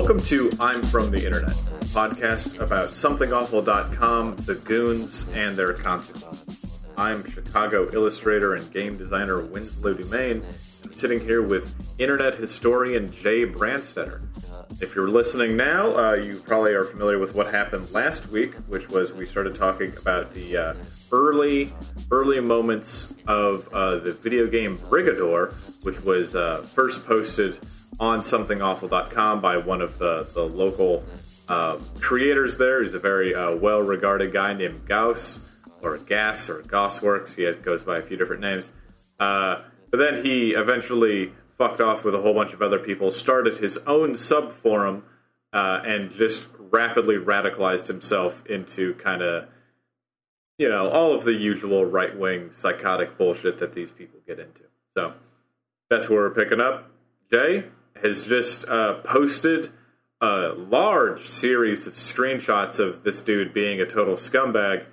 Welcome to I'm From the Internet, a podcast about somethingawful.com, the goons, and their consequences. I'm Chicago illustrator and game designer Winslow Dumaine, and I'm sitting here with internet historian Jay Brandstetter. If you're listening now, you probably are familiar with what happened last week, which was we started talking about the early moments of the video game Brigador, which was first posted on somethingawful.com by one of the local creators there. He's a very well-regarded guy named Gauss, or Gas, or Gossworks. He goes by a few different names. But then he eventually fucked off with a whole bunch of other people, started his own sub-forum, and just rapidly radicalized himself into kind of, you know, all of the usual right-wing psychotic bullshit that these people get into. So that's where we're picking up. Jay has just posted a large series of screenshots of this dude being a total scumbag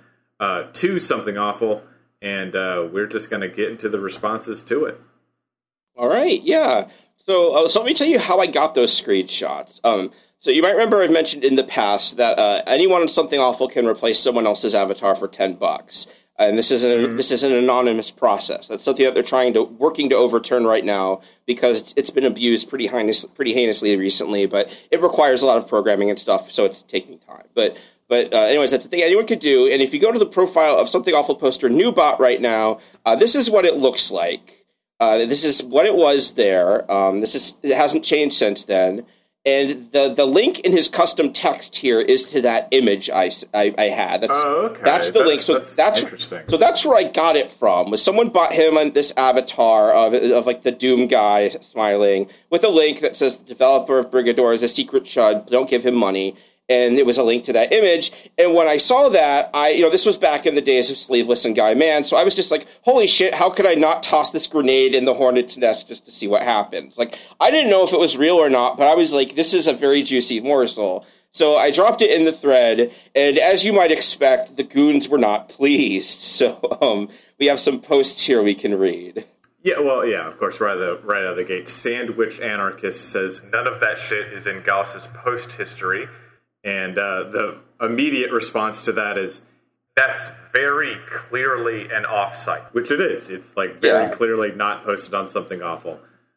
to Something Awful, and we're just going to get into the responses to it. All right, yeah. So let me tell you how I got those screenshots. So you might remember I've mentioned in the past that anyone on Something Awful can replace someone else's avatar for $10. And this is an anonymous process. That's something that they're working to overturn right now because it's been abused pretty heinously recently. But it requires a lot of programming and stuff, so it's taking time. But anyways, that's the thing anyone could do. And if you go to the profile of Something Awful poster Newbot right now, this is what it looks like. This is what it was there. It hasn't changed since then. And the link in his custom text here is to that image I had. That's the link. So that's interesting. So that's where I got it from. Was someone bought him on this avatar of like the Doom guy smiling with a link that says the developer of Brigador is a secret chud. Don't give him money. And it was a link to that image. And when I saw that, this was back in the days of Sleeveless and Guy Man. So I was just like, holy shit, how could I not toss this grenade in the hornet's nest just to see what happens? Like, I didn't know if it was real or not, but I was like, this is a very juicy morsel. So I dropped it in the thread. And as you might expect, the goons were not pleased. So we have some posts here we can read. Yeah, well, yeah, of course, right out of the gate. Sandwich Anarchist says, none of that shit is in Gauss's post history. And the immediate response to that is, that's very clearly an offsite, which it is. It's like very clearly not posted on Something Awful.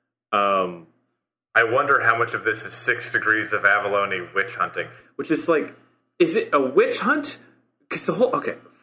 I wonder how much of this is 6 Degrees of Avalone witch hunting, which is like, is it a witch hunt? Because the whole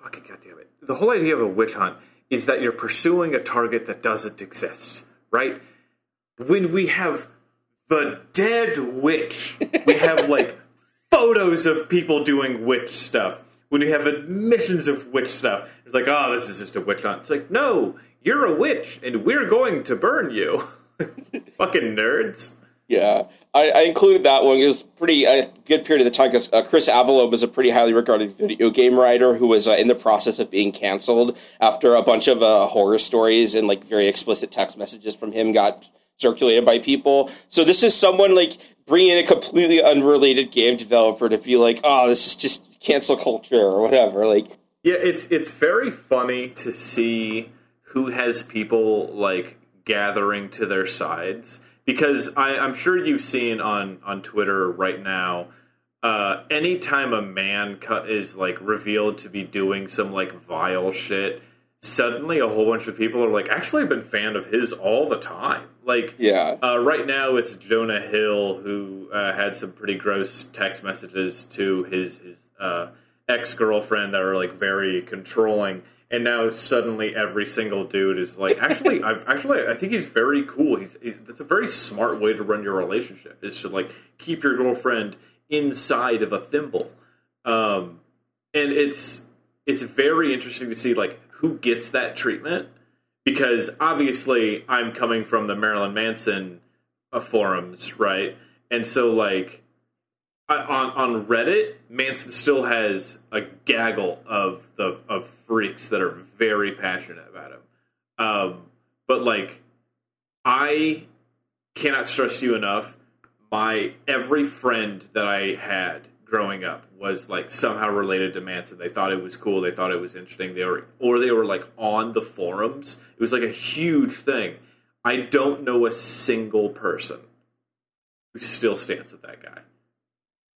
idea of a witch hunt is that you're pursuing a target that doesn't exist, right? When we have the dead witch, we have like photos of people doing witch stuff. When you have admissions of witch stuff, it's like, oh, this is just a witch hunt. It's like, no, you're a witch, and we're going to burn you. Fucking nerds. Yeah, I included that one. It was a good period of the time because Chris Avalo was a pretty highly regarded video game writer who was in the process of being canceled after a bunch of horror stories and like very explicit text messages from him got circulated by people. So this is someone like bringing in a completely unrelated game developer to be like, oh, this is just cancel culture or whatever. Like, yeah, it's very funny to see who has people like gathering to their sides, because I'm sure you've seen on Twitter right now, anytime a man is like revealed to be doing some like vile shit, suddenly a whole bunch of people are like, actually, I've been a fan of his all the time. Like, right now it's Jonah Hill, who had some pretty gross text messages to his ex-girlfriend that are like very controlling, and now suddenly every single dude is like, I think he's very cool. That's a very smart way to run your relationship, is to like keep your girlfriend inside of a thimble. And it's very interesting to see like who gets that treatment. Because obviously I'm coming from the Marilyn Manson forums, right? And so, like, on Reddit, Manson still has a gaggle of freaks that are very passionate about him. But, like, I cannot stress to you enough, every friend that I had growing up was like somehow related to Manson. They thought it was cool. They thought it was interesting. They were like on the forums. It was like a huge thing. I don't know a single person who still stands with that guy.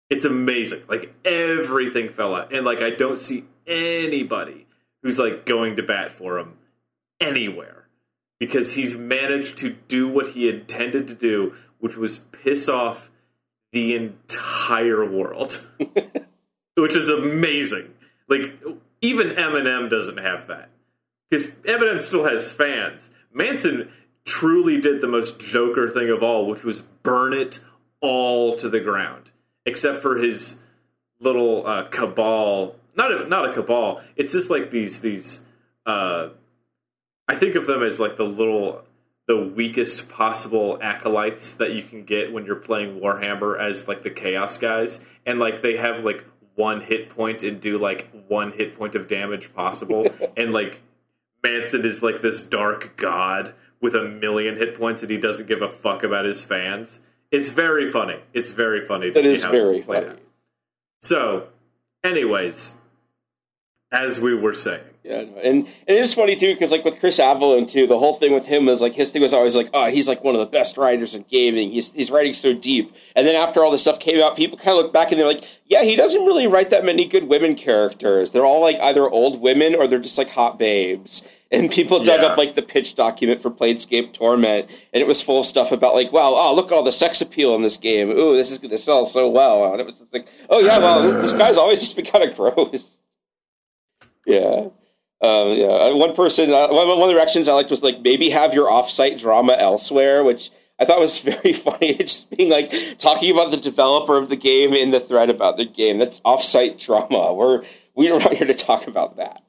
It's amazing. Like, everything fell out. And, like, I don't see anybody who's, like, going to bat for him anywhere. Because he's managed to do what he intended to do, which was piss off the entire world. Which is amazing. Like, even Eminem doesn't have that. Because Eminem still has fans. Manson truly did the most Joker thing of all, which was burn it all to the ground. Except for his little cabal. Not a cabal. It's just like these I think of them as like the weakest possible acolytes that you can get when you're playing Warhammer as like the Chaos guys. And like they have like 1 hit point and do like 1 hit point of damage possible. And like Manson is like this dark god with 1,000,000 hit points and he doesn't give a fuck about his fans. It's very funny. It's very funny to see how this played out. So, anyways, as we were saying. Yeah, and it is funny, too, because, like, with Chris Avellone, too, the whole thing with him was, like, his thing was always, like, oh, he's, like, one of the best writers in gaming. He's writing so deep. And then after all this stuff came out, people kind of look back and they're like, yeah, he doesn't really write that many good women characters. They're all, like, either old women or they're just, like, hot babes. And people dug up, like, the pitch document for Planescape Torment, and it was full of stuff about, like, wow, oh, look at all the sex appeal in this game. Ooh, this is going to sell so well. And it was just like, oh, yeah, well, this guy's always just been kind of gross. Yeah. One person, one of the reactions I liked was, like, maybe have your off-site drama elsewhere, which I thought was very funny. It's just being, like, talking about the developer of the game in the thread about the game. That's off-site drama. We're not here to talk about that.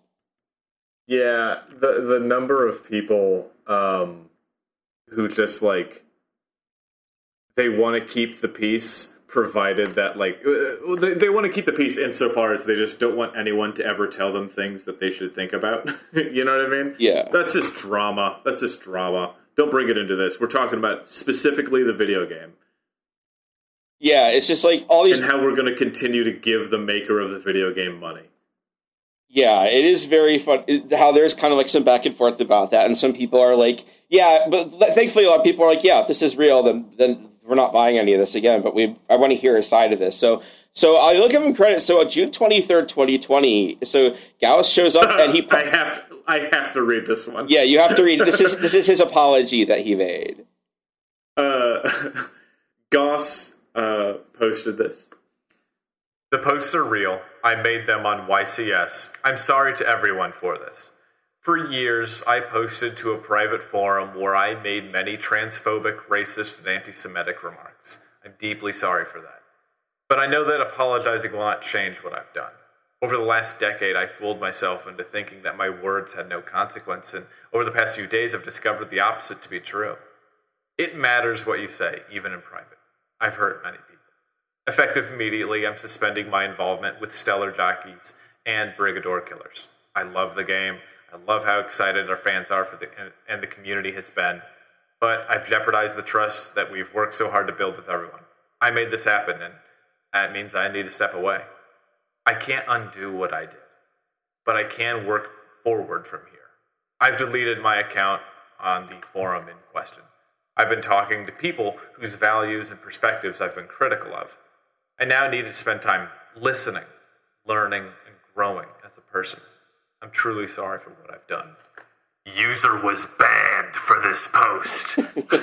Yeah, the number of people who just, like, they want to keep the peace, provided that, like, they want to keep the peace insofar as they just don't want anyone to ever tell them things that they should think about. You know what I mean? Yeah. That's just drama. Don't bring it into this. We're talking about specifically the video game. Yeah, it's just, like, all these... And how we're going to continue to give the maker of the video game money. Yeah, it is very fun how there's kind of like some back and forth about that, and some people are like, yeah, but thankfully a lot of people are like, yeah, if this is real, then we're not buying any of this again, but I want to hear a side of this. So I'll give him credit. So on June 23rd, 2020, so Gauss shows up and he... I have to read this one. Yeah, you have to read it. This is his apology that he made. Gauss posted this. The posts are real. I made them on YCS. I'm sorry to everyone for this. For years, I posted to a private forum where I made many transphobic, racist, and anti-Semitic remarks. I'm deeply sorry for that. But I know that apologizing will not change what I've done. Over the last decade, I fooled myself into thinking that my words had no consequence, and over the past few days, I've discovered the opposite to be true. It matters what you say, even in private. I've hurt many people. Effective immediately, I'm suspending my involvement with Stellar Jockeys and Brigador Killers. I love the game. I love how excited our fans are and the community has been. But I've jeopardized the trust that we've worked so hard to build with everyone. I made this happen, and that means I need to step away. I can't undo what I did, but I can work forward from here. I've deleted my account on the forum in question. I've been talking to people whose values and perspectives I've been critical of. I now need to spend time listening, learning, and growing as a person. I'm truly sorry for what I've done. User was banned for this post.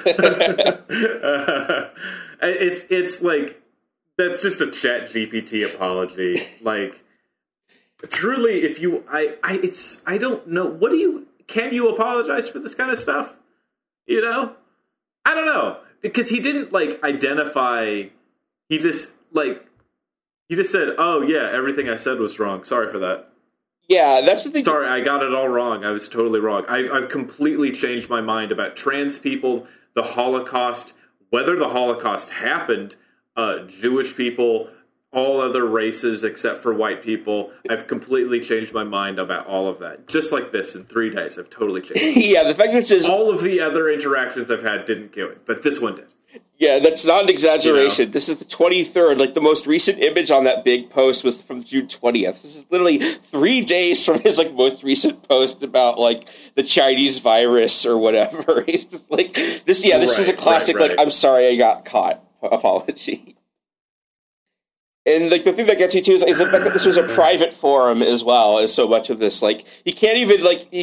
It's like, that's just a ChatGPT apology. Like, truly, if you, I don't know. Can you apologize for this kind of stuff? You know? I don't know. Because he didn't, like, identify, he just said, oh, yeah, everything I said was wrong. Sorry for that. Yeah, that's the thing. Sorry, I got it all wrong. I was totally wrong. I've completely changed my mind about trans people, the Holocaust, whether the Holocaust happened, Jewish people, all other races except for white people. I've completely changed my mind about all of that. Just like this, in 3 days, I've totally changed. Yeah, the fact that it says... all of the other interactions I've had didn't do it, but this one did. Yeah, that's not an exaggeration. You know? This is the 23rd. Like, the most recent image on that big post was from June 20th. This is literally 3 days from his, like, most recent post about, like, the Chinese virus or whatever. He's just like, this is a classic, like, I'm sorry I got caught apology. And like the thing that gets you too is the fact that this was a private forum as well. Is so much of this like you can't even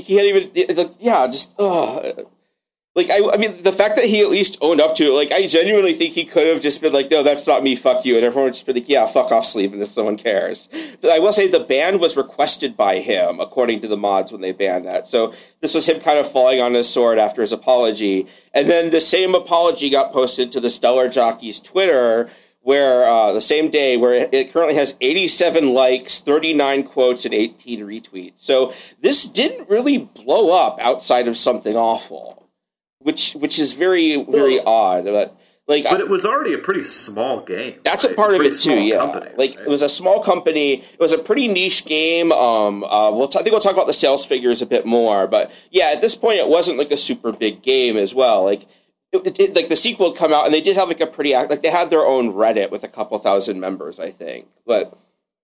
like I mean the fact that he at least owned up to it, like I genuinely think he could have just been like, no, that's not me, fuck you, and everyone would just be like, yeah, fuck off, Sleeve, and if someone cares. But I will say the ban was requested by him according to the mods when they banned that. So this was him kind of falling on his sword after his apology, and then the same apology got posted to the Stellar Jockeys Twitter. Where the same day, where it currently has 87 likes, 39 quotes, and 18 retweets. So this didn't really blow up outside of Something Awful, which is very, very odd. But it was already a pretty small game. That's right? a part of it too. Yeah, company, like right? it was a small company. It was a pretty niche game. I think we'll talk about the sales figures a bit more. But yeah, at this point, it wasn't like a super big game as well. Like. Like the sequel had come out, and they did have like a pretty like they had their own Reddit with a couple thousand members, I think. But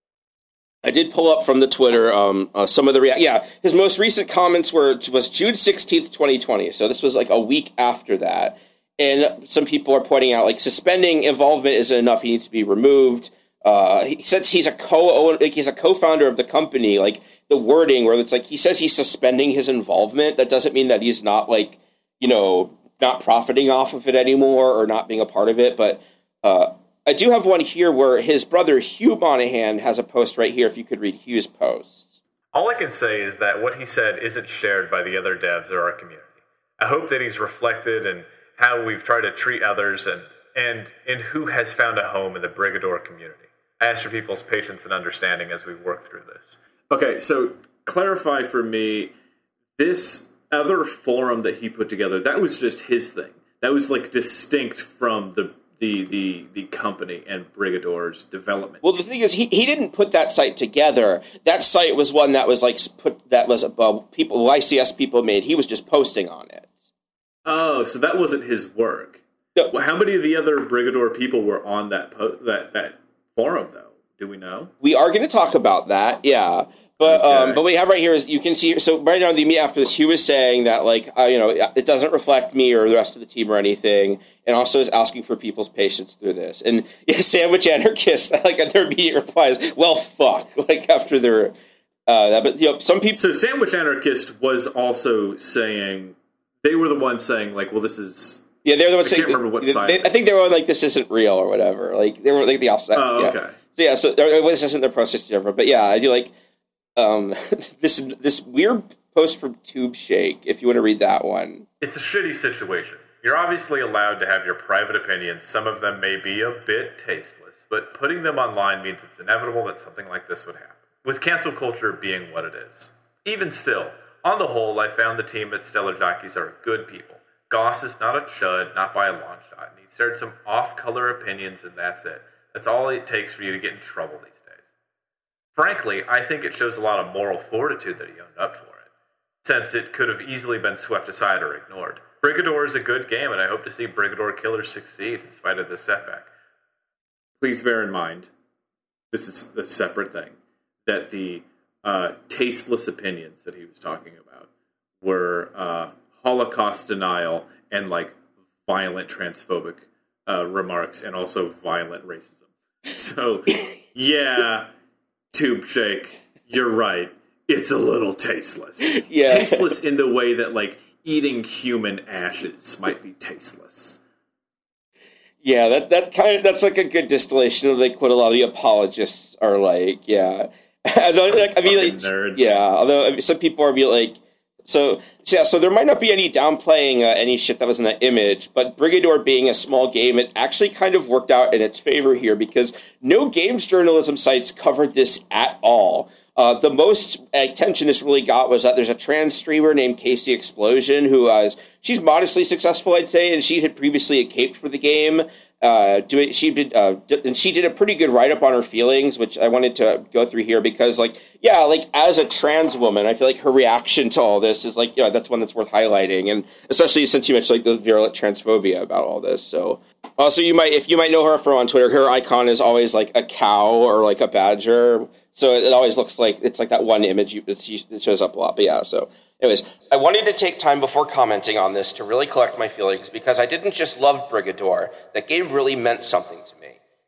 I did pull up from the Twitter some of the his most recent comments was June 16th, 2020. So this was like a week after that, and some people are pointing out like suspending involvement isn't enough; he needs to be removed. He says he's a co-founder of the company. Like the wording where it's like he says he's suspending his involvement. That doesn't mean that he's not like not profiting off of it anymore or not being a part of it. But I do have one here where his brother Hugh Monahan has a post right here, if you could read Hugh's post. All I can say is that what he said isn't shared by the other devs or our community. I hope that he's reflected in how we've tried to treat others and in who has found a home in the Brigador community. I ask for people's patience and understanding as we work through this. Okay, so clarify for me, this other forum that he put together, that was just his thing. That was like distinct from the company and Brigador's development. Well, the thing is, he didn't put that site together. That site was one that was like ICS people made. He was just posting on it. Oh, so that wasn't his work. No. Well, how many of the other Brigador people were on that forum, though? Do we know? We are going to talk about that, yeah. But okay. But what we have right here is you can see. So right now, the immediate after this, Hugh was saying that it doesn't reflect me or the rest of the team or anything, and also is asking for people's patience through this. And Sandwich Anarchist, and their immediate replies, well, fuck, after their but some people. So Sandwich Anarchist was also saying they were the ones saying well, this is. Yeah, they're the ones saying. I can't remember what side. I think they were this isn't real or whatever. They were the opposite. Oh, yeah. okay. So this isn't their process different, but yeah, I do this weird post from Tube Shake, if you want to read that one. It's a shitty situation. You're obviously allowed to have your private opinions. Some of them may be a bit tasteless, but putting them online means it's inevitable that something like this would happen, with cancel culture being what it is. Even still, on the whole, I found the team at Stellar Jockeys are good people. Goss is not a chud, not by a long shot, and he shared some off-color opinions, and that's it. That's all it takes for you to get in trouble these days. Frankly, I think it shows a lot of moral fortitude that he owned up for it, since it could have easily been swept aside or ignored. Brigador is a good game, and I hope to see Brigador killers succeed in spite of this setback. Please bear in mind, this is a separate thing, that the tasteless opinions that he was talking about were Holocaust denial and violent transphobic remarks and also violent racism. So, yeah... Tube Shake, you're right. It's a little tasteless. Yeah. Tasteless in the way that, eating human ashes might be tasteless. Yeah, that's a good distillation of what a lot of the apologists are like. Yeah, nerds. Yeah. Although some people are so there might not be any downplaying any shit that was in that image, but Brigador being a small game, it actually kind of worked out in its favor here because no games journalism sites covered this at all. The most attention this really got was that there's a trans streamer named Casey Explosion she's modestly successful, I'd say, and she had previously caped for the game. She did a pretty good write-up on her feelings, which I wanted to go through here because, as a trans woman, I feel like her reaction to all this is that's one that's worth highlighting, and especially since you mentioned the virulent transphobia about all this. So, also you might know her from on Twitter. Her icon is always a cow or a badger, so it always looks like it's that one image it shows up a lot. But yeah, so. Anyways, I wanted to take time before commenting on this to really collect my feelings because I didn't just love Brigador. That game really meant something to me.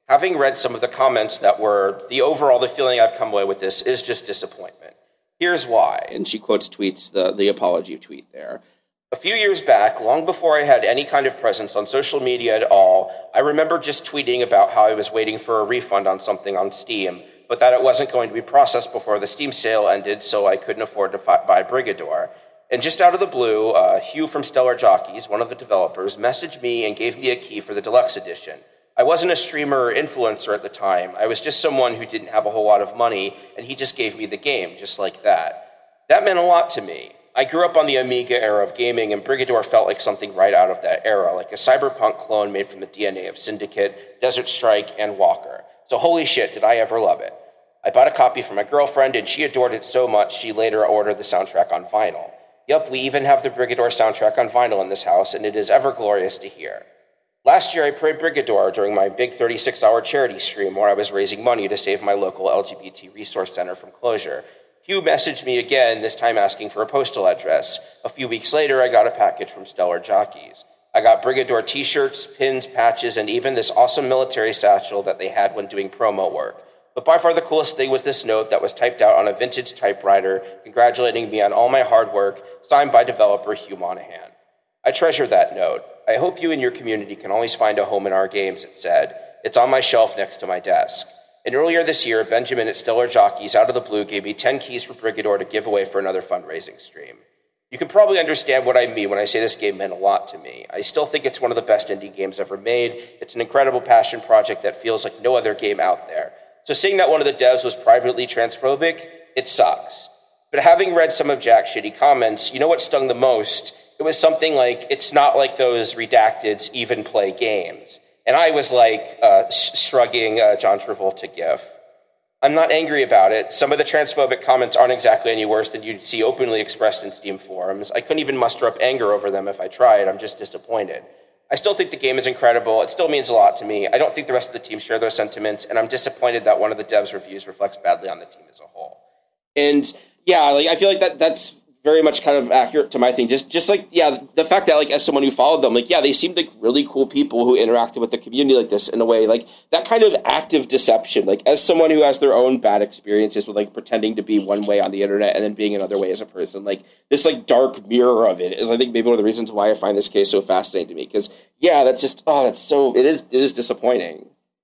Having read some of the comments that were the feeling I've come away with this is just disappointment. Here's why. And she quotes tweets, the apology tweet there. A few years back, long before I had any kind of presence on social media at all, I remember just tweeting about how I was waiting for a refund on something on Steam, but that it wasn't going to be processed before the Steam sale ended, so I couldn't afford to buy Brigador. And just out of the blue, Hugh from Stellar Jockeys, one of the developers, messaged me and gave me a key for the deluxe edition. I wasn't a streamer or influencer at the time. I was just someone who didn't have a whole lot of money, and he just gave me the game, just like that. That meant a lot to me. I grew up on the Amiga era of gaming, and Brigador felt like something right out of that era, like a cyberpunk clone made from the DNA of Syndicate, Desert Strike, and Walker. So holy shit, did I ever love it. I bought a copy for my girlfriend, and she adored it so much she later ordered the soundtrack on vinyl. Yup, we even have the Brigador soundtrack on vinyl in this house, and it is ever glorious to hear. Last year, I played Brigador during my big 36-hour charity stream where I was raising money to save my local LGBT resource center from closure. Hugh messaged me again, this time asking for a postal address. A few weeks later, I got a package from Stellar Jockeys. I got Brigador t-shirts, pins, patches, and even this awesome military satchel that they had when doing promo work. But by far the coolest thing was this note that was typed out on a vintage typewriter, congratulating me on all my hard work, signed by developer Hugh Monahan. I treasure that note. I hope you and your community can always find a home in our games, it said. It's on my shelf next to my desk. And earlier this year, Benjamin at Stellar Jockeys, out of the blue, gave me 10 keys for Brigador to give away for another fundraising stream. You can probably understand what I mean when I say this game meant a lot to me. I still think it's one of the best indie games ever made. It's an incredible passion project that feels like no other game out there. So seeing that one of the devs was privately transphobic, it sucks. But having read some of Jack's shitty comments, you know what stung the most? It was something like, it's not like those redacteds even play games. And I was like, shrugging John Travolta gif. I'm not angry about it. Some of the transphobic comments aren't exactly any worse than you'd see openly expressed in Steam forums. I couldn't even muster up anger over them if I tried. I'm just disappointed. I still think the game is incredible. It still means a lot to me. I don't think the rest of the team share those sentiments, and I'm disappointed that one of the devs' reviews reflects badly on the team as a whole. And yeah, like I feel like that's very much kind of accurate to my thing. Just like, yeah, the fact that, like, as someone who followed them, like, yeah, they seemed like really cool people who interacted with the community like this in a way, like, that kind of active deception, like, as someone who has their own bad experiences with, like, pretending to be one way on the internet and then being another way as a person, like, this, like, dark mirror of it is, I think, maybe one of the reasons why I find this case so fascinating to me, because, yeah, that's just, it is disappointing.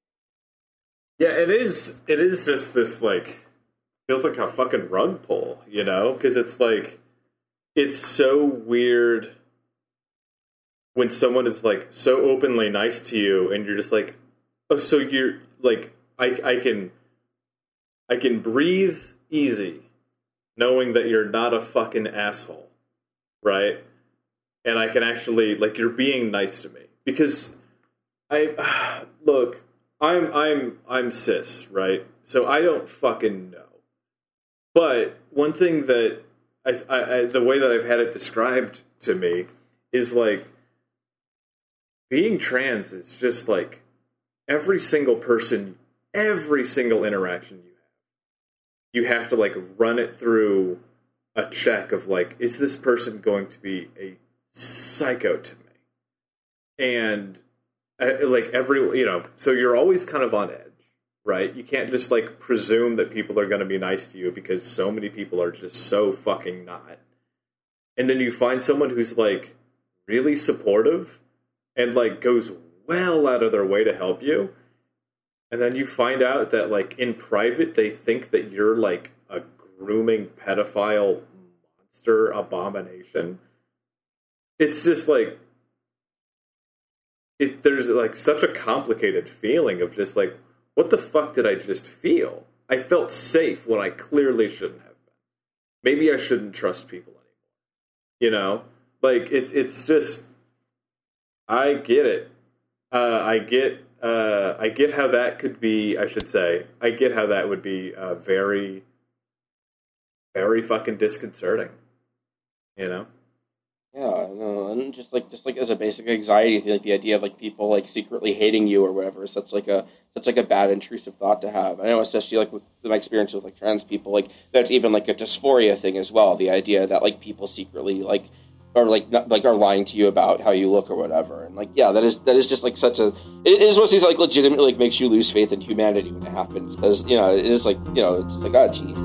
Yeah, it is just this, like, feels like a fucking rug pull, you know? Because it's like, it's so weird when someone is, like, so openly nice to you, and you're just like, oh, so you're, like, I can breathe easy knowing that you're not a fucking asshole, right? And I can actually, like, you're being nice to me. Because look, I'm cis, right? So I don't fucking know. But one thing that I the way that I've had it described to me is, like, being trans is just like every single person, every single interaction you have to, like, run it through a check of, like, is this person going to be a psycho to me? And like so you're always kind of on edge. Right? You can't just, like, presume that people are going to be nice to you because so many people are just so fucking not. And then you find someone who's, like, really supportive and, like, goes well out of their way to help you. And then you find out that, like, in private, they think that you're, like, a grooming pedophile monster abomination. It's just, like, there's, like, such a complicated feeling of just, like, what the fuck did I just feel? I felt safe when I clearly shouldn't have been. Maybe I shouldn't trust people anymore. You know? Like, it's just, I get it. I get how that could be, I should say, I get how that would be very, very fucking disconcerting. You know? Yeah, no, and just like as a basic anxiety thing, like the idea of, like, people, like, secretly hating you or whatever is such like a bad intrusive thought to have. I know, especially, like, with my experience with, like, trans people, like, that's even, like, a dysphoria thing as well. The idea that, like, people secretly, like, like not, like are lying to you about how you look or whatever. And like, yeah, that is just like such a, it is one of these like legitimately like makes you lose faith in humanity when it happens, because it is like it's like, oh geez.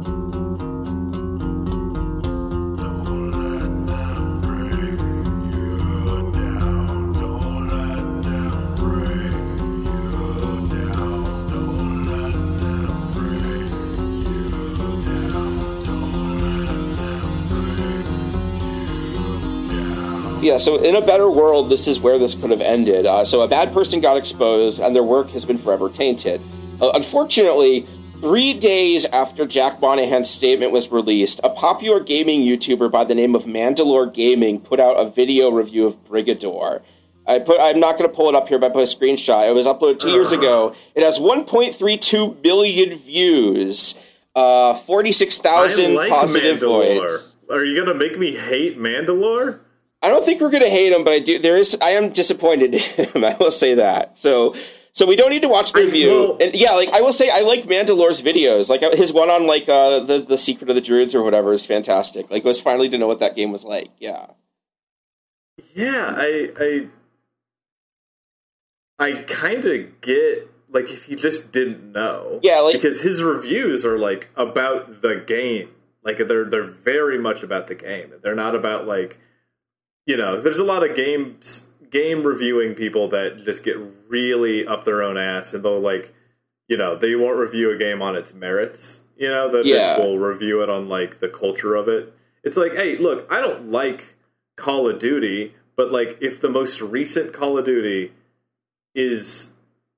Yeah, so in a better world, this is where this could have ended. So a bad person got exposed, and their work has been forever tainted. Unfortunately, 3 days after Jack Monahan's statement was released, a popular gaming YouTuber by the name of Mandalore Gaming put out a video review of Brigador. I'm not going to pull it up here, but I put a screenshot. It was uploaded 2 years ago. It has 1.32 billion views, 46,000 positive votes. Are you going to make me hate Mandalore? I don't think we're going to hate him, but I am disappointed in him. I will say that. So we don't need to watch the review. And yeah, like I will say, I like Mandalore's videos. Like his one on like the Secret of the Druids or whatever is fantastic. Like it was finally to know what that game was like. Yeah. Yeah, I kind of get like if he just didn't know. Yeah, like because his reviews are like about the game. Like they're very much about the game. They're not about like. There's a lot of game reviewing people that just get really up their own ass, and they'll like, they won't review a game on its merits. They just will review it on like the culture of it. It's like, hey, look, I don't like Call of Duty, but like if the most recent Call of Duty is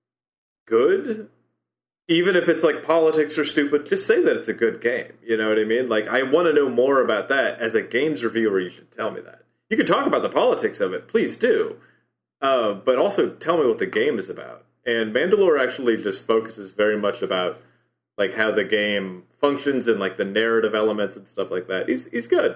good, even if it's like politics or stupid, just say that it's a good game. You know what I mean? Like I want to know more about that. As a games reviewer, you should tell me that. You can talk about the politics of it, please do, but also tell me what the game is about. And Mandalore actually just focuses very much about like how the game functions and like the narrative elements and stuff like that. He's good,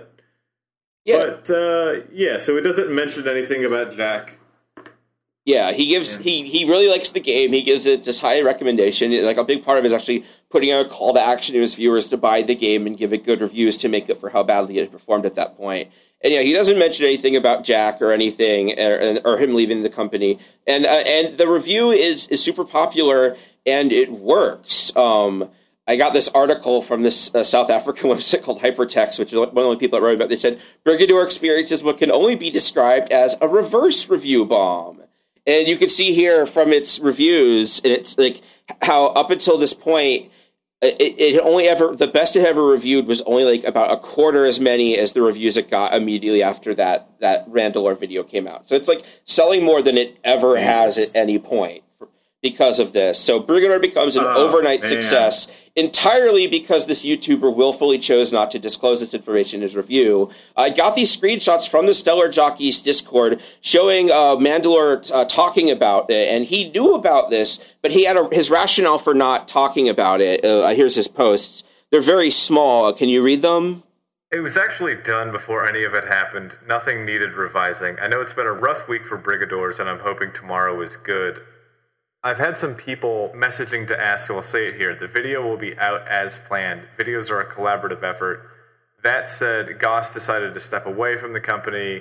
but so he doesn't mention anything about Jack. Yeah, he gives he really likes the game. He gives it just high recommendation. Like a big part of it is actually putting out a call to action to his viewers to buy the game and give it good reviews to make up for how badly it performed at that point. And he doesn't mention anything about Jack or anything, or him leaving the company. And the review is super popular, and it works. I got this article from this South African website called Hypertext, which is one of the only people that wrote about it. They said, Brigador experiences what can only be described as a reverse review bomb. And you can see here from its reviews, it's like how up until this point, it only ever, the best it ever reviewed was only like about a quarter as many as the reviews it got immediately after that Mandalore video came out. So it's like selling more than it ever has at any point because of this. So Brigador becomes an overnight success entirely because this YouTuber willfully chose not to disclose this information in his review. I got these screenshots from the Stellar Jockeys Discord showing Mandalore talking about it, and he knew about this, but he had his rationale for not talking about it. Here's his posts. They're very small. Can you read them? It was actually done before any of it happened. Nothing needed revising. I know it's been a rough week for Brigadors, and I'm hoping tomorrow is good. I've had some people messaging to ask, so I'll say it here. The video will be out as planned. Videos are a collaborative effort. That said, Goss decided to step away from the company.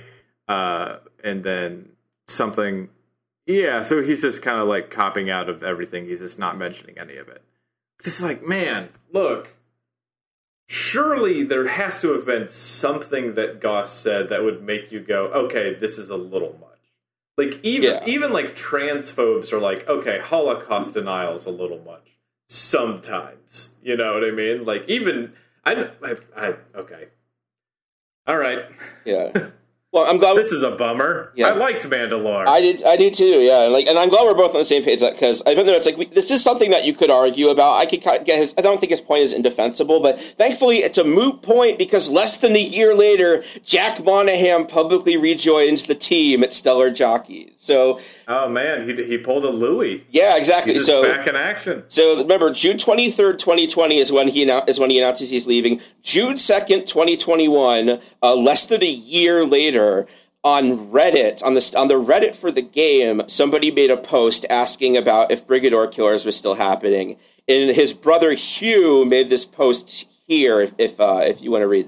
And then something... Yeah, so he's just kind of like copping out of everything. He's just not mentioning any of it. Just like, man, look. Surely there has to have been something that Goss said that would make you go, okay, this is a little much. Like, even like, transphobes are like, okay, Holocaust denial's a little much. Sometimes. You know what I mean? Like, even... okay. All right. Yeah. Well, I'm glad this is a bummer. Yeah. I liked Mandalore. I did too. Yeah, and I'm glad we're both on the same page because I know it's like this is something that you could argue about. I don't think his point is indefensible, but thankfully it's a moot point because less than a year later, Jack Monahan publicly rejoins the team at Stellar Jockeys. So, oh man, he pulled a Louis. Yeah, exactly. He's so back in action. So remember, June 23rd, 2020 is when he announces he's leaving. June 2nd, 2021, less than a year later. On Reddit, on the Reddit for the game, somebody made a post asking about if Brigador Killers was still happening. And his brother Hugh made this post here, if you want to read that.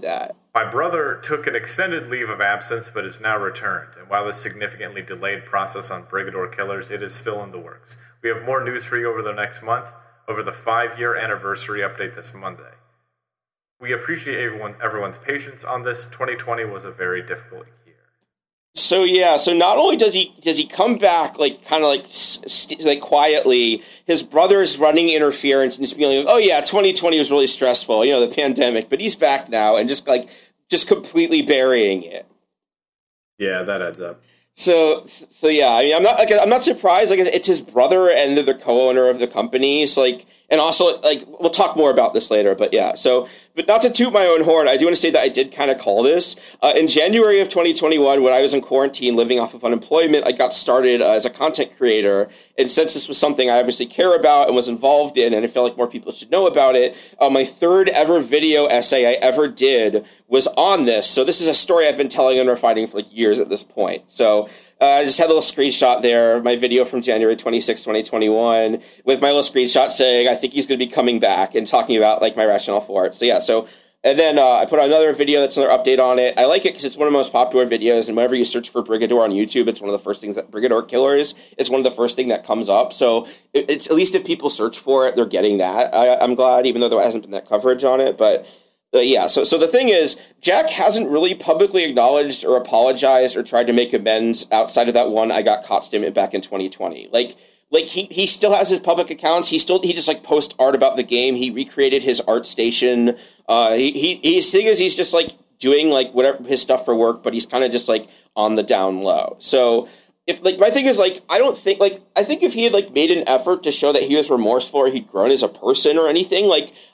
My brother took an extended leave of absence but is now returned, and while this significantly delayed process on Brigador Killers, it is still in the works. We have more news for you over the next month, over the 5-year anniversary update this Monday. We appreciate everyone's patience on this. 2020 was a very difficult year. So so not only does he come back like kind of like quietly, his brother's running interference and just being like, oh yeah, 2020 was really stressful, the pandemic, but he's back now and just completely burying it. Yeah, that adds up. So yeah, I mean, I'm not surprised. Like, it's his brother, and they're the co-owner of the company. So and also we'll talk more about this later. But yeah, but not to toot my own horn, I do want to say that I did kind of call this in January of 2021 when I was in quarantine, living off of unemployment. I got started as a content creator, and since this was something I obviously care about and was involved in, and I feel like more people should know about it, my third ever video essay I ever did was on this. So this is a story I've been telling and refining for years at this point. So I just had a little screenshot there, my video from January 26, 2021, with my little screenshot saying I think he's going to be coming back and talking about my rationale for it. So yeah, and then I put out another video that's another update on it. I like it because it's one of the most popular videos, and whenever you search for Brigador on YouTube, it's one of the first things that Brigador Killers, it's one of the first thing that comes up. So it's at least if people search for it, they're getting that. I'm glad, even though there hasn't been that coverage on it, but yeah, so the thing is, Jack hasn't really publicly acknowledged or apologized or tried to make amends outside of that one I got caught statement back in 2020. He still has his public accounts. He just posts art about the game. He recreated his art station. His thing is he's just doing whatever his stuff for work, but he's kind of just on the down low. So if my thing is I don't think I think if he had made an effort to show that he was remorseful or he'd grown as a person or anything,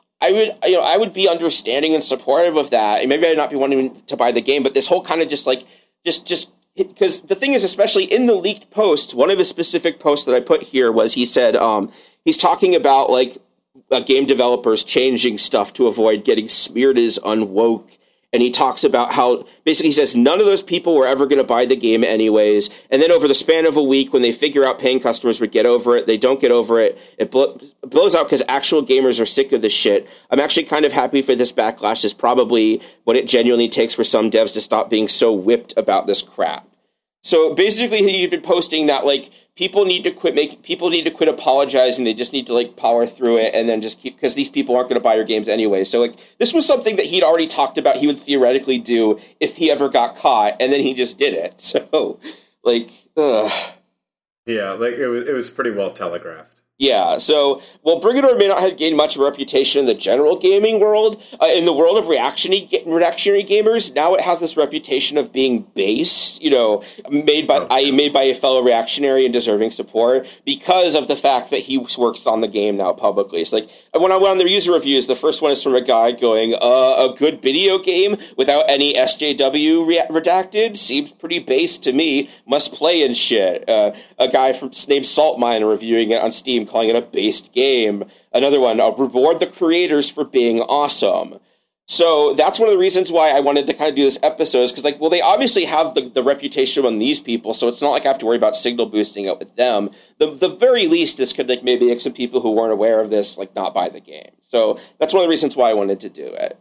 I would be understanding and supportive of that, and maybe I'd not be wanting to buy the game. But this whole kind of just because the thing is, especially in the leaked posts, one of his specific posts that I put here was he said he's talking about game developers changing stuff to avoid getting smeared as unwoke. And he talks about how, basically he says, none of those people were ever going to buy the game anyways. And then over the span of a week, when they figure out paying customers would get over it, they don't get over it. It blows out because actual gamers are sick of this shit. I'm actually kind of happy for this backlash. Is probably what it genuinely takes for some devs to stop being so whipped about this crap. So basically he'd been posting that people need to quit apologizing. They just need to power through it and then just keep, because these people aren't going to buy your games anyway. So this was something that he'd already talked about he would theoretically do if he ever got caught, and then he just did it. So yeah, it was pretty well telegraphed. Yeah, so, Brigador may not have gained much of a reputation in the general gaming world. In the world of reactionary gamers, now it has this reputation of being based, made by a fellow reactionary and deserving support because of the fact that he works on the game now publicly. It's when I went on their user reviews, the first one is from a guy going, a good video game without any SJW redacted seems pretty based to me, must play and shit. A guy named Saltmine reviewing it on Steam, calling it a based game. Another one, reward the creators for being awesome. So that's one of the reasons why I wanted to kind of do this episode, is because, they obviously have the reputation among these people, so it's not like I have to worry about signal boosting it with them. The very least, this could maybe make some people who weren't aware of this not buy the game. So that's one of the reasons why I wanted to do it.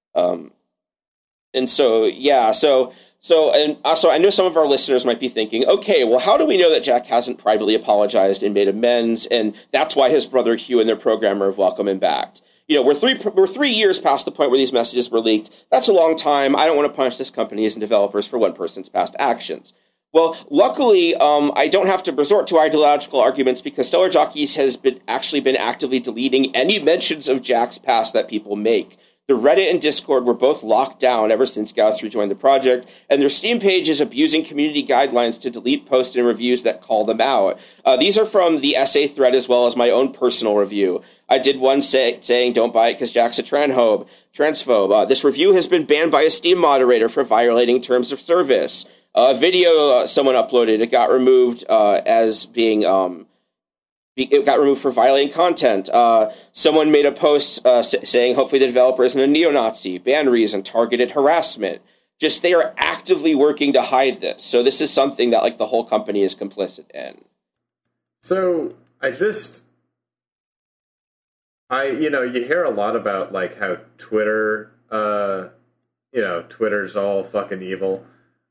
And so, yeah, So and also, I know some of our listeners might be thinking, okay, well, how do we know that Jack hasn't privately apologized and made amends, and that's why his brother Hugh and their programmer have welcomed him back? We're 3 years past the point where these messages were leaked. That's a long time. I don't want to punish this companies and developers for one person's past actions. Well, luckily, I don't have to resort to ideological arguments because Stellar Jockeys has been actively deleting any mentions of Jack's past that people make. The Reddit and Discord were both locked down ever since Gauss rejoined the project, and their Steam page is abusing community guidelines to delete posts and reviews that call them out. These are from the essay thread as well as my own personal review. I did one saying don't buy it because Jack's a transphobe. This review has been banned by a Steam moderator for violating terms of service. A video someone uploaded, it got removed as being... It got removed for violating content. Someone made a post saying, hopefully the developer isn't a neo-Nazi, ban reason, targeted harassment. Just they are actively working to hide this. So this is something that the whole company is complicit in. So you hear a lot about how Twitter Twitter's all fucking evil.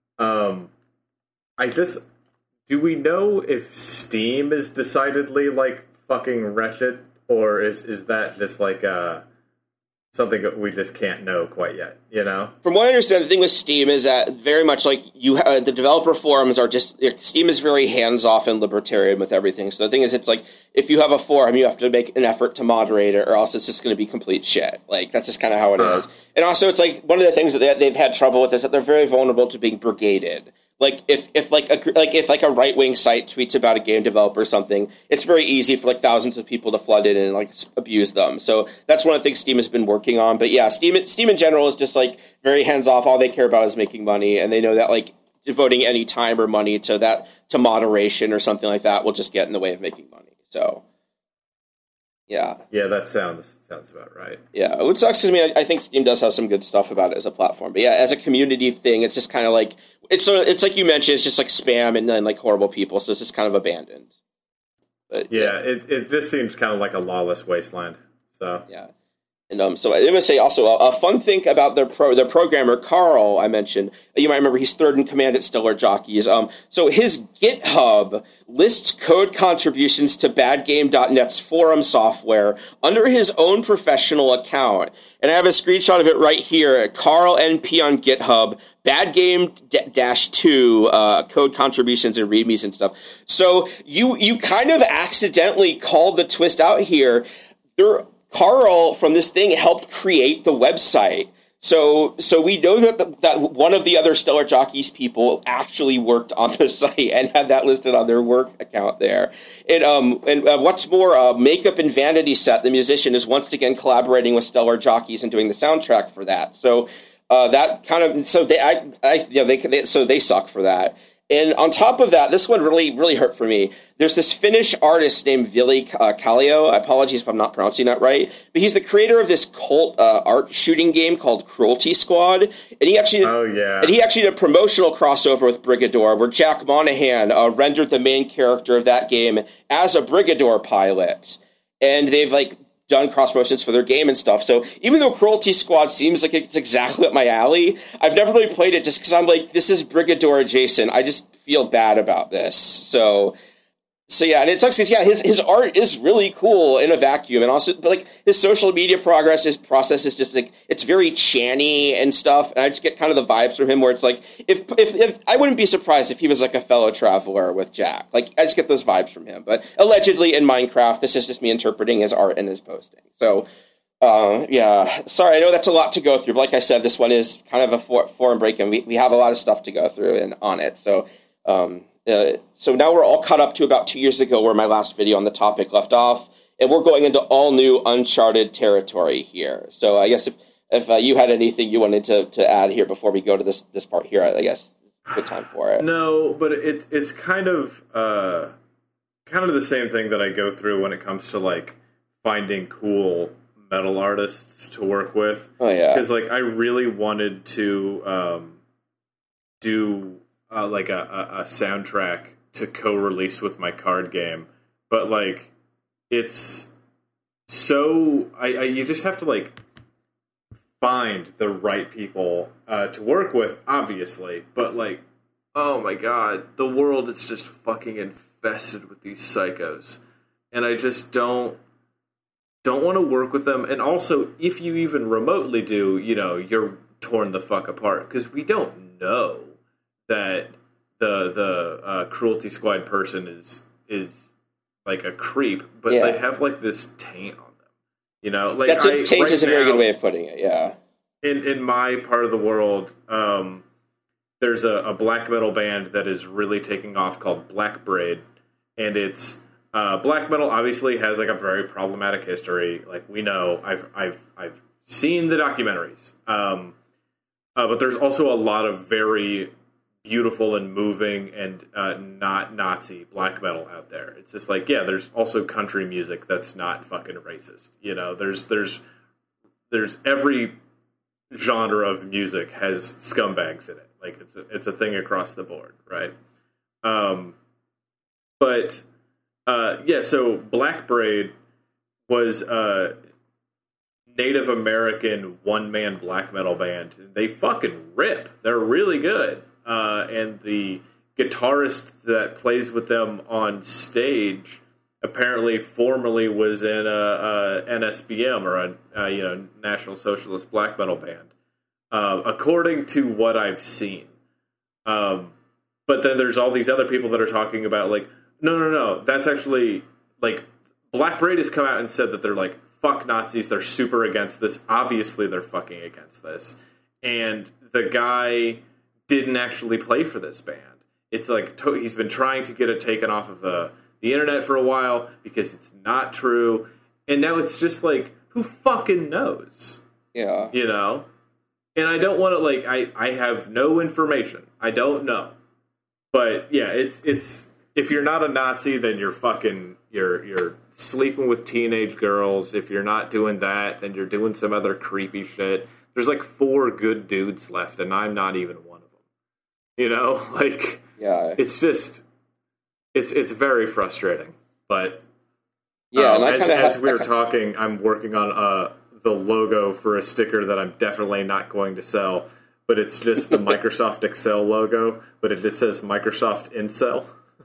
I just do we know if Steam is decidedly like fucking wretched, or is that just like something that we just can't know quite yet? From what I understand, the thing with Steam is that very much like the developer forums are just Steam is very hands off and libertarian with everything. So the thing is, it's like if you have a forum, you have to make an effort to moderate it, or else it's just going to be complete shit. Like that's just kind of how it is. And also, it's like one of the things that they've had trouble with is that they're very vulnerable to being brigaded. Like if a right wing site tweets about a game developer or something, it's very easy for like thousands of people to flood in and like abuse them. So that's one of the things Steam has been working on. But yeah, Steam in general is just like very hands off. All they care about is making money, and they know that like devoting any time or money to moderation or something like that will just get in the way of making money. So yeah, that sounds about right. Yeah, what sucks is I think Steam does have some good stuff about it as a platform, but yeah, as a community thing, it's just kind of like it's like you mentioned, it's just like spam and then like horrible people, so it's just kind of abandoned. But yeah. It just seems kind of like a lawless wasteland. So yeah. And so I'm going to say also a fun thing about their programmer, Carl, I mentioned. You might remember he's third in command at Stellar Jockeys. So his GitHub lists code contributions to badgame.net's forum software under his own professional account. And I have a screenshot of it right here. Carl NP on GitHub, badgame-2, code contributions and readmes and stuff. So you kind of accidentally called the twist out here. Carl from this thing helped create the website. So we know that one of the other Stellar Jockeys people actually worked on the site and had that listed on their work account there. And what's more, Makeup and Vanity Set, the musician, is once again collaborating with Stellar Jockeys and doing the soundtrack for that. So that kind of they suck for that. And on top of that, this one really, really hurt for me. There's this Finnish artist named Ville Kallio. Apologies if I'm not pronouncing that right. But he's the creator of this cult art shooting game called Cruelty Squad. And he actually did a promotional crossover with Brigador where Jack Monahan rendered the main character of that game as a Brigador pilot. And they've done cross promotions for their game and stuff. So even though Cruelty Squad seems like it's exactly up my alley, I've never really played it just because I'm like, this is Brigador adjacent. I just feel bad about this. So yeah, and it sucks because his art is really cool in a vacuum, and also his social media process is just it's very channy and stuff, and I just get kind of the vibes from him where it's like if I wouldn't be surprised if he was like a fellow traveler with Jack. I just get those vibes from him. But allegedly in Minecraft, this is just me interpreting his art and his posting. So yeah, sorry, I know that's a lot to go through, but like I said, this one is kind of a forum break, and we have a lot of stuff to go through and on it. So so now we're all caught up to about 2 years ago where my last video on the topic left off, and we're going into all new uncharted territory here. So I guess if you had anything you wanted to add here before we go to this part here, I guess it's a good time for it. No, but it's kind of the same thing that I go through when it comes to finding cool metal artists to work with. Oh yeah, because I really wanted to do a soundtrack to co-release with my card game, but it's so you just have to find the right people to work with, obviously, but oh my god, the world is just fucking infested with these psychos, and I just don't want to work with them. And also, if you even remotely do, you're torn the fuck apart because we don't know that the Cruelty Squad person is a creep, but they have this taint on them. Taint is a very good way of putting it. Yeah. In my part of the world, there's a black metal band that is really taking off called Black Braid, and it's black metal. Obviously, has a very problematic history. We know, I've seen the documentaries, but there's also a lot of very beautiful and moving and not Nazi black metal out there. It's just there's also country music that's not fucking racist. There's every genre of music has scumbags in it. It's a thing across the board, right? So Black Braid was Native American one-man black metal band. They fucking rip. They're really good. And the guitarist that plays with them on stage apparently formerly was in a NSBM, or a National Socialist black metal band, according to what I've seen. But then there's all these other people that are talking about, like, no, that's actually, like, Black Parade has come out and said that they're like, fuck Nazis, they're super against this. Obviously they're fucking against this. And the guy didn't actually play for this band. It's like, he's been trying to get it taken off of the internet for a while because it's not true. And now it's just like, who fucking knows? Yeah. You know? And I don't want to, like, I have no information. I don't know. But yeah, it's if you're not a Nazi, then you're fucking, you're sleeping with teenage girls. If you're not doing that, then you're doing some other creepy shit. There's like 4 good dudes left, and I'm not even one of them. You know, like, yeah, it's just, it's very frustrating. But yeah, and as we were talking, I'm working on the logo for a sticker that I'm definitely not going to sell. But it's just the Microsoft Excel logo, but it just says Microsoft Incel.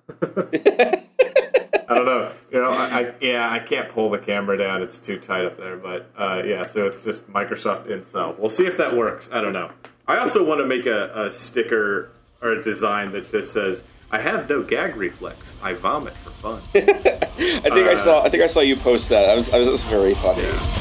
I don't know. You know, I can't pull the camera down. It's too tight up there. But yeah, so it's just Microsoft Incel. We'll see if that works. I don't know. I also want to make a sticker or a design that just says, "I have no gag reflex. I vomit for fun." I think I saw you post that. I was very funny. Yeah.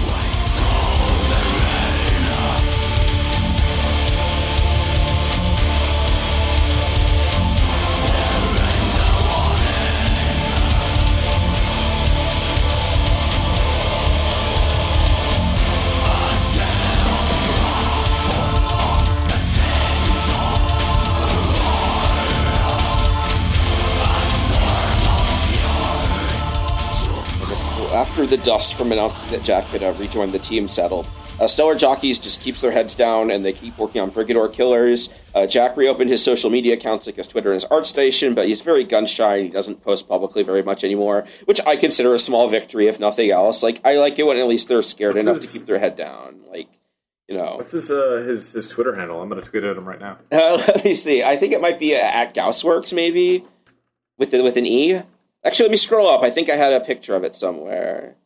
After the dust from announcing that Jack had rejoined the team settled, Stellar Jockeys just keeps their heads down and they keep working on Brigador Killers. Jack reopened his social media accounts like his Twitter and his ArtStation, but he's very gun-shy and he doesn't post publicly very much anymore, which I consider a small victory, if nothing else. Like, I like it when at least they're scared enough to keep their head down. Like, you know. What's his Twitter handle? I'm going to tweet at him right now. Let me see. I think it might be at Gaussworks, maybe, with an E. Actually, let me scroll up. I think I had a picture of it somewhere.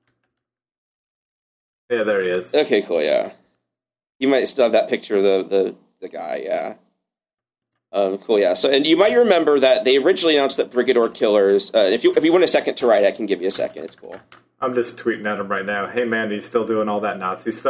Yeah, there he is. Okay, cool, yeah. You might still have that picture of the guy, yeah. Cool, yeah. So, and you might remember that they originally announced that Brigador Killers... if you want a second to write, I can give you a second. It's cool. I'm just tweeting at him right now. Hey, man, he's still doing all that Nazi stuff?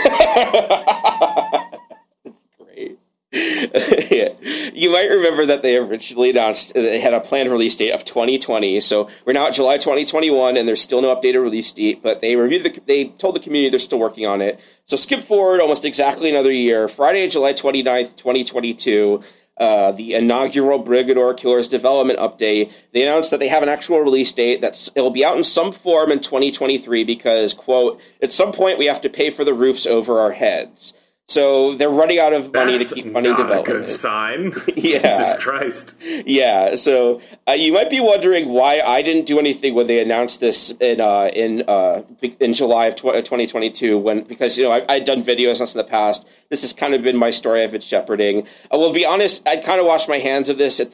That's great. Yeah. You might remember that they originally announced they had a planned release date of 2020. So we're now at July 2021, and there's still no updated release date. But they told the community they're still working on it. So skip forward almost exactly another year. Friday, July 29th, 2022. The inaugural Brigador Killers development update. They announced that they have an actual release date. It'll be out in some form in 2023 because, quote, at some point we have to pay for the roofs over our heads. So they're running out of money to keep funding development. That's not a good sign. Yeah. Jesus Christ. Yeah, so you might be wondering why I didn't do anything when they announced this in July of 2022. Because I'd done videos on this in the past. This has kind of been my story I've been shepherding. I will be honest. I kind of washed my hands of this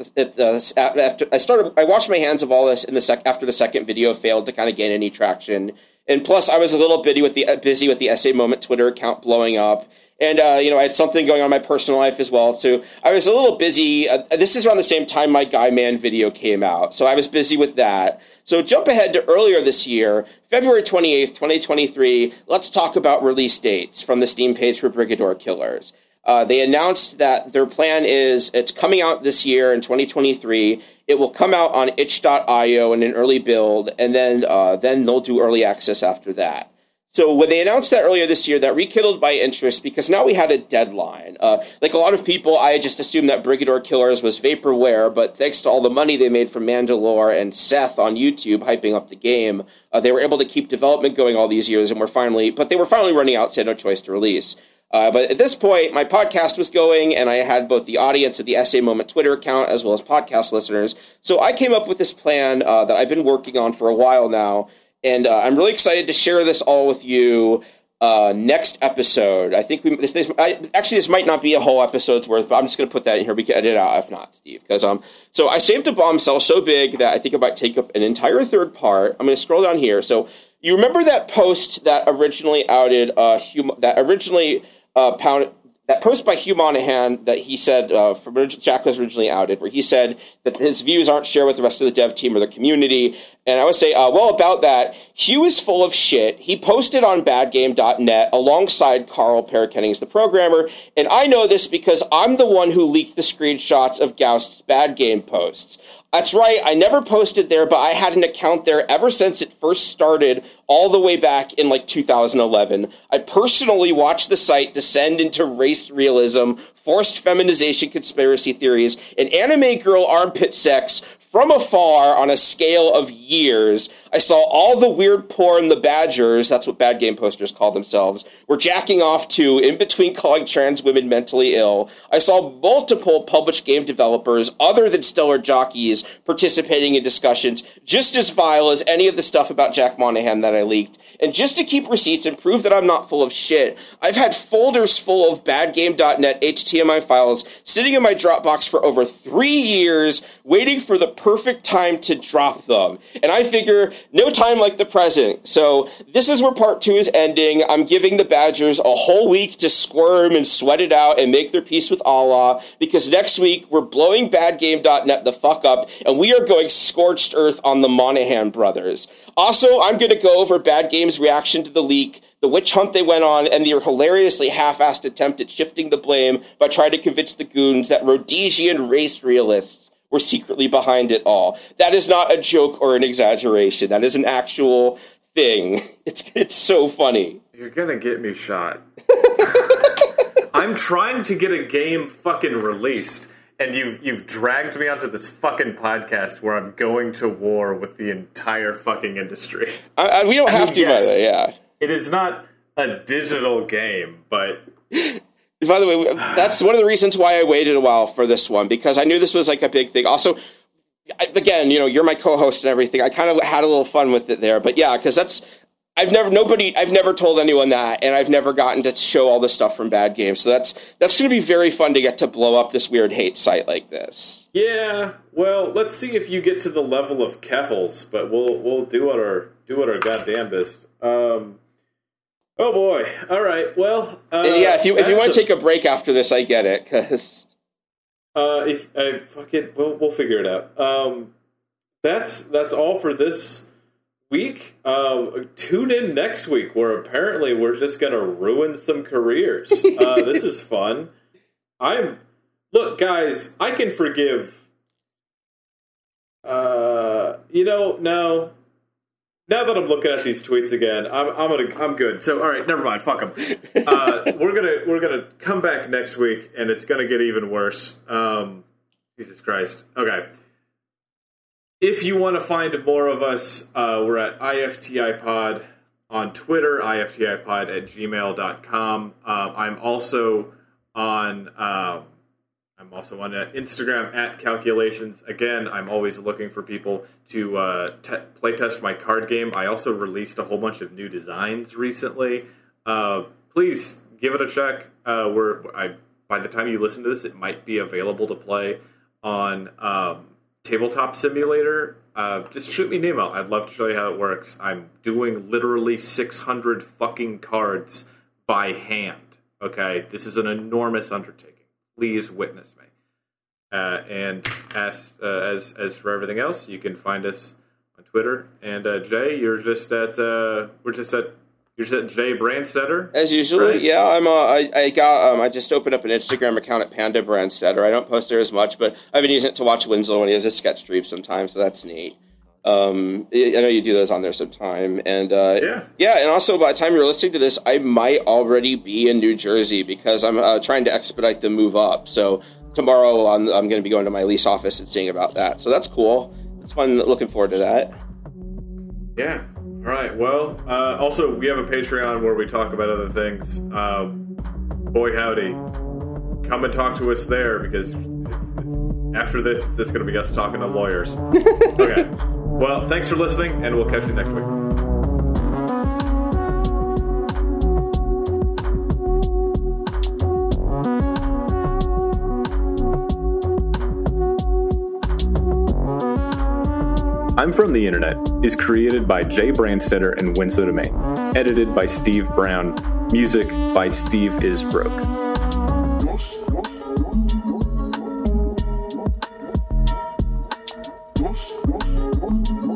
I washed my hands of all this after the second video failed to kind of gain any traction. And plus, I was a little busy with the SA Moment Twitter account blowing up. And, I had something going on in my personal life as well, too. I was a little busy. This is around the same time my Guy Man video came out, so I was busy with that. So jump ahead to earlier this year, February 28th, 2023. Let's talk about release dates from the Steam page for Brigador Killers. They announced that their plan is it's coming out this year in 2023. It will come out on itch.io in an early build, and then they'll do early access after that. So when they announced that earlier this year, that rekindled my interest because now we had a deadline. Like a lot of people, I just assumed that Brigador Killers was vaporware, but thanks to all the money they made from Mandalore and Seth on YouTube hyping up the game, they were able to keep development going all these years, and they were finally running out, so they had no choice to release. But at this point, my podcast was going, and I had both the audience of the SA Moment Twitter account as well as podcast listeners. So I came up with this plan that I've been working on for a while now. And I'm really excited to share this all with you next episode. I think this might not be a whole episode's worth, but I'm just going to put that in here. We can edit it out if not, Steve. Because so I saved a bomb cell so big that I think it might take up an entire third part. I'm going to scroll down here. So you remember that post that originally outed that post by Hugh Monahan that he said Jack was originally outed, where he said that his views aren't shared with the rest of the dev team or the community. And I would say, about that, Hugh is full of shit. He posted on badgame.net alongside Carl Perkins, the programmer, and I know this because I'm the one who leaked the screenshots of Goust's Bad Game posts. That's right, I never posted there, but I had an account there ever since it first started, all the way back in 2011. I personally watched the site descend into race realism, forced feminization conspiracy theories, and anime girl armpit sex from afar on a scale of years. I saw all the weird porn the Badgers, that's what Bad Game posters call themselves, were jacking off to in between calling trans women mentally ill. I saw multiple published game developers other than Stellar Jockeys participating in discussions just as vile as any of the stuff about Jack Monahan that I leaked. And just to keep receipts and prove that I'm not full of shit, I've had folders full of badgame.net HTML files sitting in my Dropbox for over 3 years, waiting for the perfect time to drop them. And I figure, no time like the present. So this is where part 2 is ending. I'm giving the Badgers a whole week to squirm and sweat it out and make their peace with Allah, because next week we're blowing badgame.net the fuck up, and we are going scorched earth on the Monahan brothers. Also, I'm going to go over Bad Game's reaction to the leak, the witch hunt they went on, and their hilariously half-assed attempt at shifting the blame by trying to convince the goons that Rhodesian race realists were secretly behind it all. That is not a joke or an exaggeration. That is an actual thing. It's so funny. You're gonna get me shot. I'm trying to get a game fucking released, and you've dragged me onto this fucking podcast where I'm going to war with the entire fucking industry. We don't have to, yes, by the way, yeah. It is not a digital game, but... By the way, that's one of the reasons why I waited a while for this one, because I knew this was a big thing. Also, again, you're my co-host and everything. I kind of had a little fun with it there, but yeah, because I've never told anyone that, and I've never gotten to show all the stuff from Bad Games. So that's going to be very fun to get to blow up this weird hate site like this. Yeah, well, let's see if you get to the level of Keffels, but we'll do what our goddamnedest. Oh boy! All right. Well, yeah. If you want to take a break after this, I get it. Because we'll figure it out. That's all for this week. Tune in next week, where apparently we're just gonna ruin some careers. This is fun. Look, guys. I can forgive. No. Now that I'm looking at these tweets again, I'm good. So all right, never mind. Fuck them. We're gonna come back next week, and it's gonna get even worse. Jesus Christ. Okay. If you want to find more of us, we're at IFTIPod on Twitter, IFTIPod@gmail.com. I'm also on Instagram at Calculations. Again, I'm always looking for people to playtest my card game. I also released a whole bunch of new designs recently. Please give it a check. By the time you listen to this, it might be available to play on Tabletop Simulator. Just shoot me an email. I'd love to show you how it works. I'm doing literally 600 fucking cards by hand. Okay? This is an enormous undertaking. Please witness me. And as for everything else, you can find us on Twitter. And Jay, you're just at Jay Brandstetter. As usual, right? Yeah. I just opened up an Instagram account at Panda Brandstetter. I don't post there as much, but I've been using it to watch Winslow when he has a sketch stream sometimes, so that's neat. I know you do those on there sometime, and and also by the time you're listening to this, I might already be in New Jersey because I'm trying to expedite the move up. So tomorrow I'm going to be going to my lease office and seeing about that. So that's cool. It's fun. Looking forward to that. Yeah. All right. Well, also we have a Patreon where we talk about other things. Boy howdy, come and talk to us there because it's after this, it's just going to be us talking to lawyers. Okay. Well, thanks for listening, and we'll catch you next week. I'm From the Internet is created by Jay Brandstetter and Wins the Domain. Edited by Steve Brown. Music by Steve Is Broke. Yes.